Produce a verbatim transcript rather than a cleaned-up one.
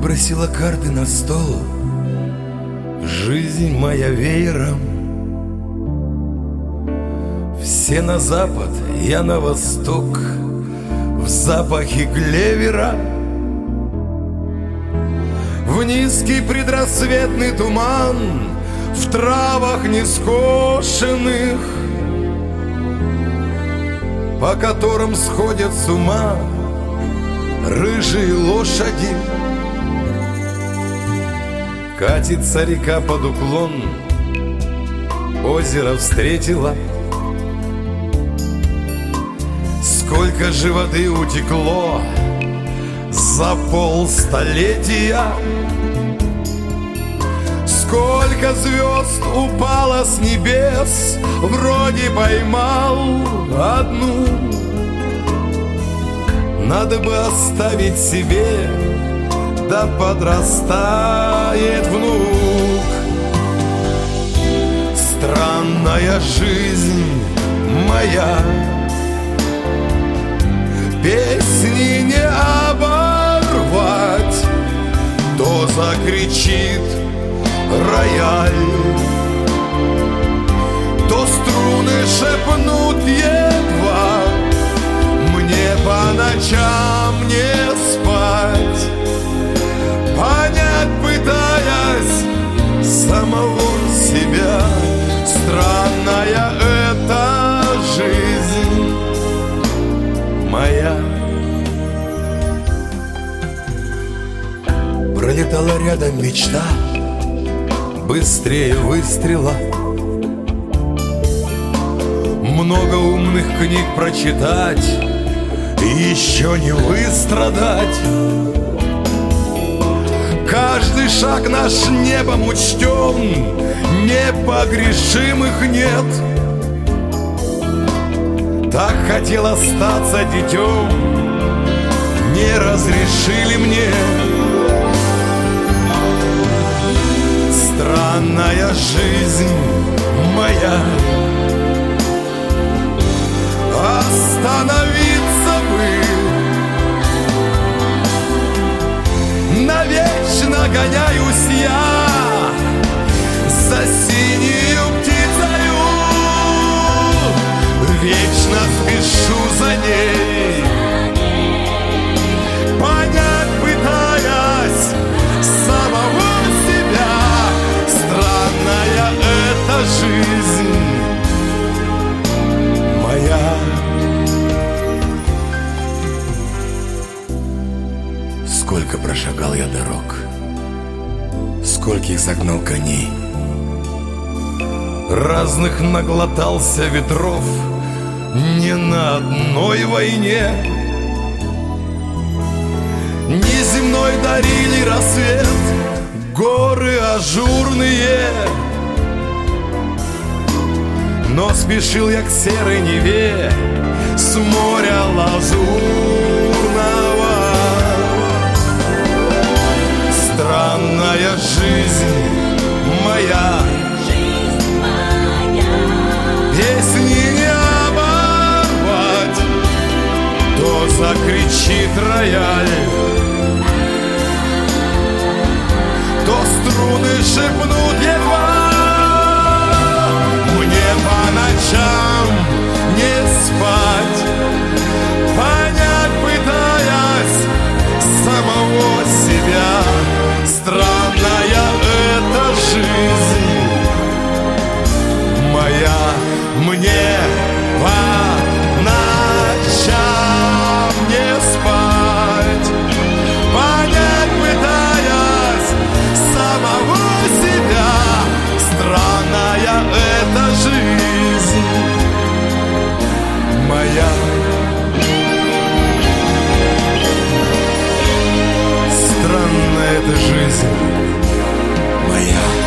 бросила карты на стол, жизнь моя веером. Все на запад, я на восток, в запахе клевера, в низкий предрассветный туман, в травах нескошенных, по которым сходят с ума рыжие лошади. Катится река под уклон, озеро встретила. Сколько же воды утекло за полстолетия, сколько звезд упало с небес, вроде поймал одну. Надо бы оставить себе, да подрастает внук. Странная жизнь моя, песни не оборвать, то закричит рояль, то струны шепнут едва, мне по ночам не спать, понять пытаясь самого себя. Странная эта жизнь моя. Пролетала рядом мечта, быстрее выстрела. Много умных книг прочитать, еще не выстрадать. Каждый шаг наш небом учтен, непогрешимых нет. Так хотел остаться детем, не разрешили мне. Странная жизнь моя, остановиться бы, навечно гоняюсь я за синею птицею, вечно спешу за ней, понять пытаясь самого себя. Странная эта жизнь моя. Сколько прошагал я дорог, скольких загнал коней, разных наглотался ветров не на одной войне. Неземной дарили рассвет горы ажурные, но спешил я к серой Неве с моря лазурного. Странная жизнь моя, жизнь моя, песни не оборвать, то закричит рояль, то струны шепнут едва, мне по ночам не спать, понять пытаясь самого себя. Странная эта жизнь моя, мне по ночам не спать, понять пытаясь самого себя. Странная эта жизнь моя. Странная эта жизнь моя.